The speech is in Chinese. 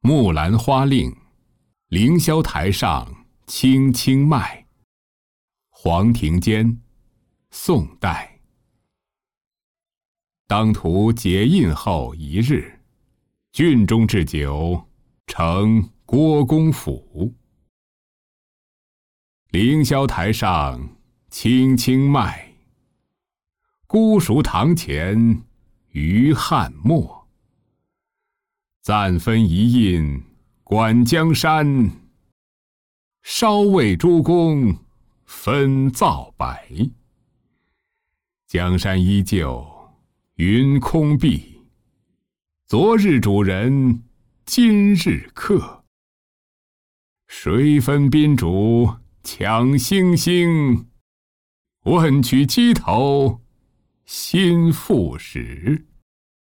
木兰花令，凌霄台上轻轻迈。黄庭坚，宋代。当涂结印后一日，郡中置酒，呈郭公府。凌霄台上轻轻迈，姑熟堂前余汉墨。暂分一印管江山，稍为诸公分皂白。江山依旧云空碧，昨日主人今日客。谁分宾主抢星星？问取鸡头新副使。